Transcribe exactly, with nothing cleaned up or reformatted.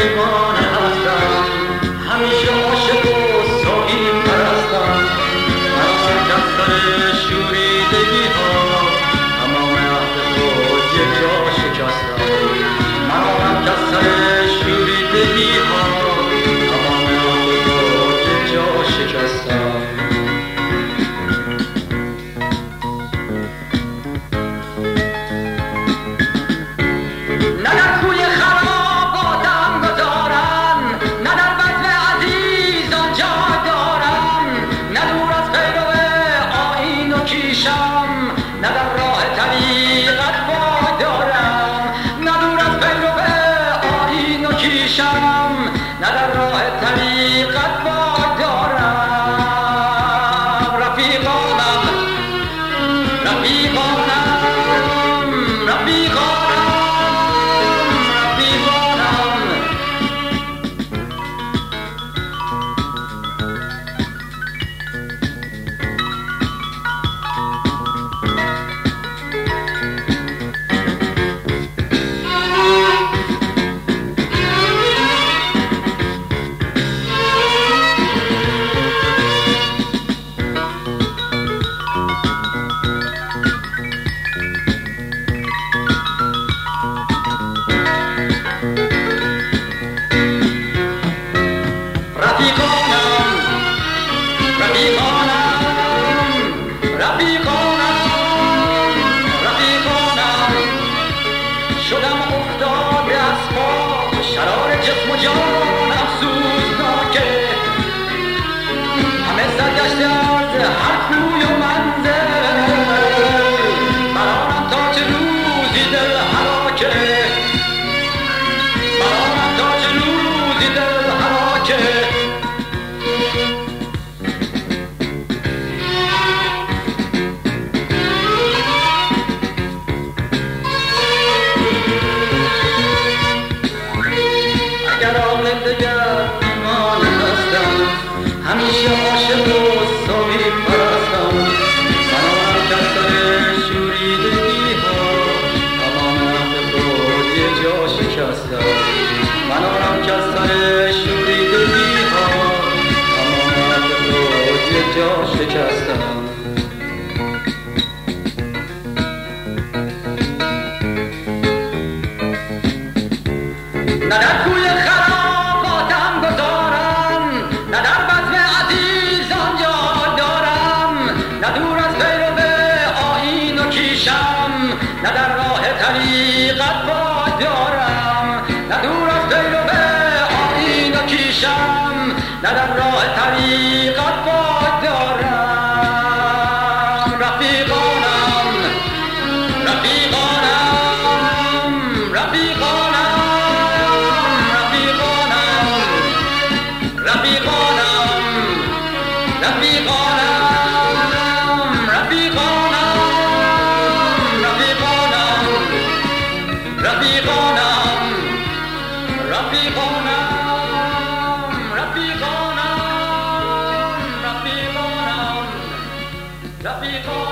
رفیقانه هستم، همیشه عاشق و ساقی پرستم. من کسر شوریدگی ها تمام عهد خود یک جا شکستم. من کسر شوریدگی ها تمام عهد خود یک جا شکستم. نه در راه طریقت پای دارم، نه دور از پیرو آیین و کیشم، نه در راه طریقت پای دارم. رفیقانم رفیقانم رفیقانم شدم افتاده از پا، شرار جسم و جانم سوزناکه، همه سرگشته از هر کوی و منزل، برانم تا چه روزی دل حراکه، برانم تا چه روزی دل حراکه. همیشه عاشق و ساقی پرستم. من آنم کسر شوریدگی ها تمام عهد خود یک جا شکستم. من آنم کسر شوریدگی ها تمام عهد خود یک جا شکستم. نه در کوی خراباتم گذارم، نه در بزم عزیزان جا دارم، نه دور از پیرو آیین و کیشم، نه در راه طریقت پای دارم، نه دور از پیرو آیین و کیشم، نه در راه طریقت پای دارم. رفیقانم رفیقانم رفیقانم Raffiqona